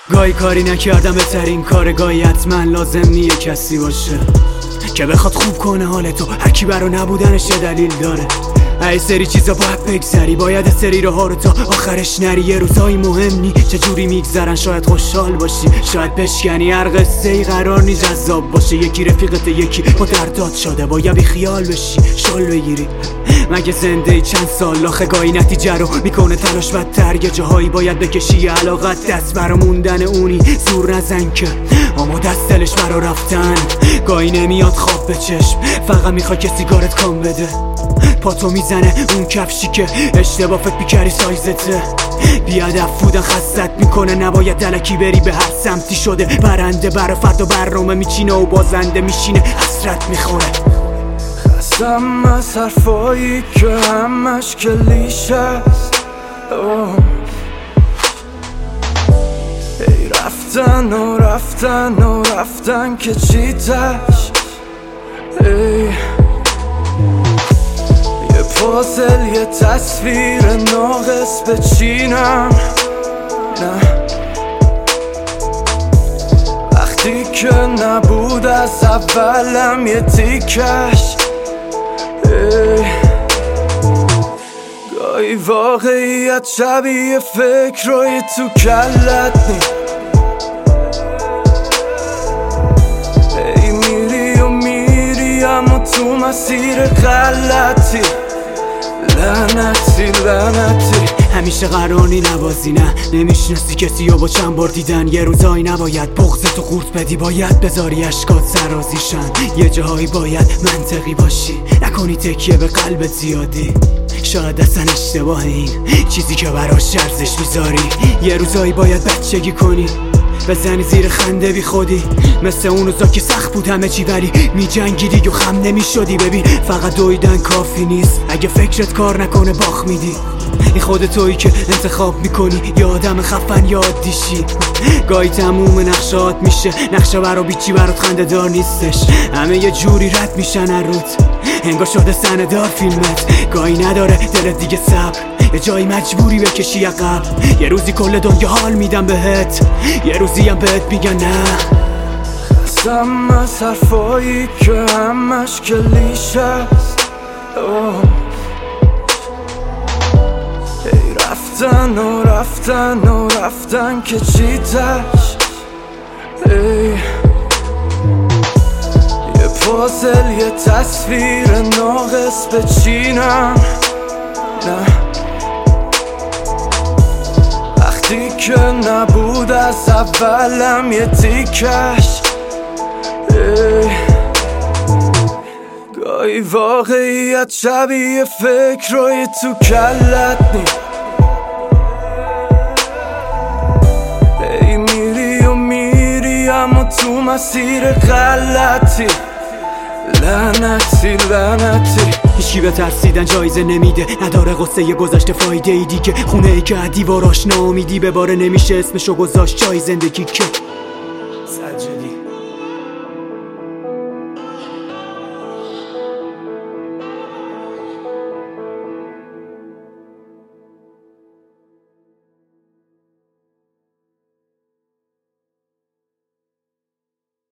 گاهی کاری نکردم بهترین کار، گاهی حتما لازم نیه کسی باشه که بخواد خوب کنه حالتو. هرکی برا نبودنش یه دلیل داره. ای سری چیزا باید بگذری، باید سری راه رو تا آخرش نری. یه روزایی مهم نی چجوری میگذرن، شاید خوشحال باشی شاید بشکنی. هر قصه ای قرار نی جذاب باشه، یکی رفیقت یکی با دردات شده. باید بی خیال بشی شال بگیری. مگه زنده ای چند سال آخه گاهی نتیجه رو میکنه تلاش بدتر. یه جاهایی باید بکشی علاقت دست برا موندن اونی. زور نزن که آماده از دلش برا رفتن. گاهی نمیاد خواب به چشم، فقط میخوای که سیگارت کام بده. پاتو میزنه اون کفشی که اشتباه فکر میکردی سایزته. بیادب بودن خستت میکنه، نباید الکی بری به هر سمتی شده. برنده برا فردا برنامه میچینه و بازنده میشینه حسرت میخوره. خستم از حرفایی که همش کلیشه است. ای رفتن و رفتن و رفتن که چیتش. ای یه پازل یه تصویر ناقص بچینم. نه وقتی که نبود از اولم یه تیکش. گاهی واقعیت شبیه فکرای تو کلت نی. ای میری و میری اما تو مسیر غلطی. لعنتی لعنتی همیشه قراری نبازی، نه نمیشناسی کسی و با چند بار دیدن. یه روزایی نباید بغضتو قورت بدی، باید بذاری اشکات سرازیشن. یه جاهایی باید منطقی باشی، نکنی تکیه به قلبت زیادی. شاید اصلا اشتباه این چیزی که براش ارزش میذاری. یه روزایی باید بچگی کنی، بزنی زیر خنده بی خودی. مثل اون روزا که سخت بود همه چی ولی میجنگیدی و خم نمیشدی. ببین فقط دویدن کافی نیست، اگه فکرت کار نکنه باخت میدی. این خود تویی که انتخاب میکنی، یا آدم خفن یا عادیشی. گاهی تموم نقشات میشه نقشه برا بیچی برات خنده دار نیستش. همه یه جوری رد میشن روت، انگار شده سندار فیلمت. گاهی نداره دلت دیگه صبر، یه جایی مجبوری بکشی عقب. یه روزی کل دنیا حال میدم بهت، یه روزی هم بهت میگن نه. خستم از حرفایی که همش کلیشه است. ای رفتن و رفتن و رفتن که چیتش. ای یه پازل یه تصویر ناقص بچینم. نه وقتی که نبود از اولم یه تیکش. گاهی واقعیت شبیه فکرای تو کلت نی. ای میری و میری اما تو مسیر غلطی. لعنتی لعنتی هیچکی به ترسیدن جایزه نمیده، نداره قصه گذشته فایده ای دیگه. خونه ای که دیواراش ناامیدی به باره نمیشه اسمشو گذاشت جای زندگی که